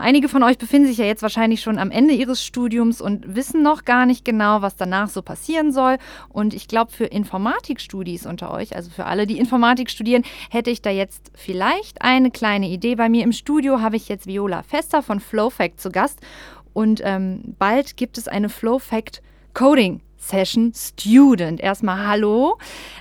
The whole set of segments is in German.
Einige von euch befinden sich ja jetzt wahrscheinlich schon am Ende ihres Studiums und wissen noch gar nicht genau, was danach so passieren soll. Und ich glaube, für Informatikstudis unter euch, also für alle, die Informatik studieren, hätte ich da jetzt vielleicht eine kleine Idee. Bei mir im Studio habe ich jetzt Viola Fester von FlowFact zu Gast. Und bald gibt es eine FlowFact Coding Session Student. Erstmal hallo.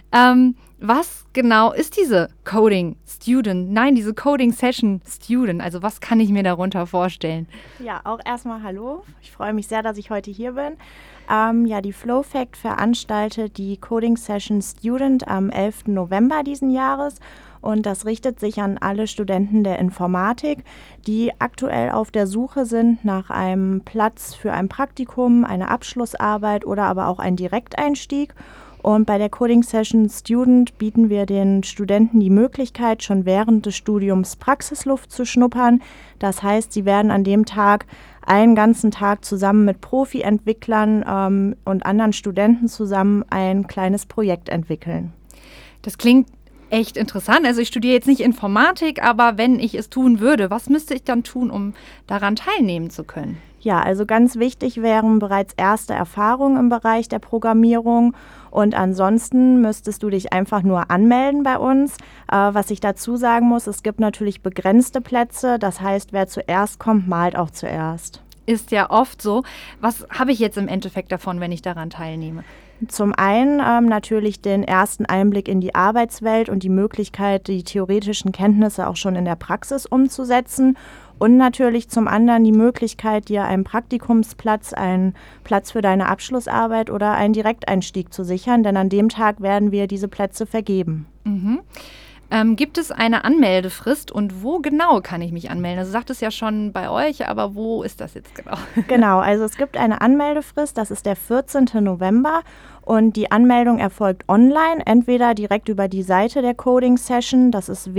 Was genau ist diese Coding Student? Nein, diese Coding Session Student. Also was kann ich mir darunter vorstellen? Ja, auch erstmal hallo. Ich freue mich sehr, dass ich heute hier bin. Die FlowFact veranstaltet die Coding Session Student am 11. November diesen Jahres. Und das richtet sich an alle Studenten der Informatik, die aktuell auf der Suche sind nach einem Platz für ein Praktikum, eine Abschlussarbeit oder aber auch einen Direkteinstieg. Und bei der Coding Session Student bieten wir den Studenten die Möglichkeit, schon während des Studiums Praxisluft zu schnuppern. Das heißt, sie werden an dem Tag einen ganzen Tag zusammen mit Profi-Entwicklern und anderen Studenten zusammen ein kleines Projekt entwickeln. Das klingt echt interessant. Also ich studiere jetzt nicht Informatik, aber wenn ich es tun würde, was müsste ich dann tun, um daran teilnehmen zu können? Ja, also ganz wichtig wären bereits erste Erfahrungen im Bereich der Programmierung. Und ansonsten müsstest du dich einfach nur anmelden bei uns. Was ich dazu sagen muss, es gibt natürlich begrenzte Plätze. Das heißt, wer zuerst kommt, malt auch zuerst. Ist ja oft so. Was habe ich jetzt im Endeffekt davon, wenn ich daran teilnehme? Zum einen natürlich den ersten Einblick in die Arbeitswelt und die Möglichkeit, die theoretischen Kenntnisse auch schon in der Praxis umzusetzen. Und natürlich zum anderen die Möglichkeit, dir einen Praktikumsplatz, einen Platz für deine Abschlussarbeit oder einen Direkteinstieg zu sichern, denn an dem Tag werden wir diese Plätze vergeben. Mhm. Gibt es eine Anmeldefrist und wo genau kann ich mich anmelden? Also sagt es ja schon bei euch, aber wo ist das jetzt genau? Genau, also es gibt eine Anmeldefrist, das ist der 14. November und die Anmeldung erfolgt online, entweder direkt über die Seite der Coding Session, das ist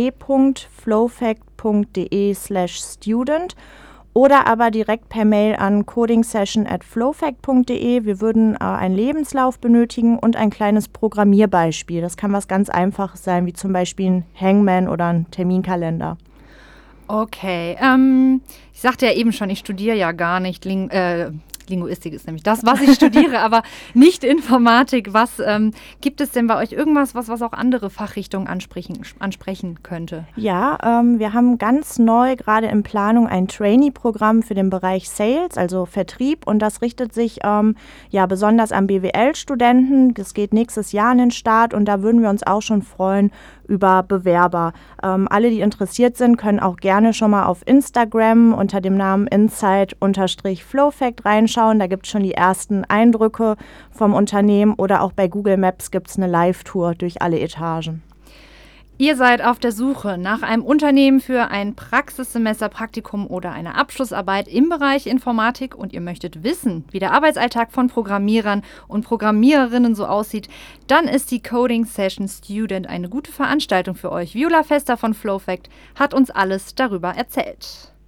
www.flowfact.de/student oder aber direkt per Mail an codingsession@flowfact.de. Wir würden einen Lebenslauf benötigen und ein kleines Programmierbeispiel. Das kann was ganz Einfaches sein, wie zum Beispiel ein Hangman oder ein Terminkalender. Okay, ich sagte ja eben schon, ich studiere ja gar nicht Linguistik ist nämlich das, was ich studiere, aber nicht Informatik. Was gibt es denn bei euch irgendwas, was auch andere Fachrichtungen ansprechen könnte? Ja, wir haben ganz neu gerade in Planung ein Trainee-Programm für den Bereich Sales, also Vertrieb. Und das richtet sich besonders an BWL-Studenten. Das geht nächstes Jahr an den Start und da würden wir uns auch schon freuen über Bewerber. Alle, die interessiert sind, können auch gerne schon mal auf Instagram unter dem Namen insight_flowfact reinschauen. Da gibt es schon die ersten Eindrücke vom Unternehmen oder auch bei Google Maps gibt es eine Live-Tour durch alle Etagen. Ihr seid auf der Suche nach einem Unternehmen für ein Praxissemester, Praktikum oder eine Abschlussarbeit im Bereich Informatik und ihr möchtet wissen, wie der Arbeitsalltag von Programmierern und Programmiererinnen so aussieht, dann ist die Coding Session Student eine gute Veranstaltung für euch. Viola Fester von FlowFact hat uns alles darüber erzählt.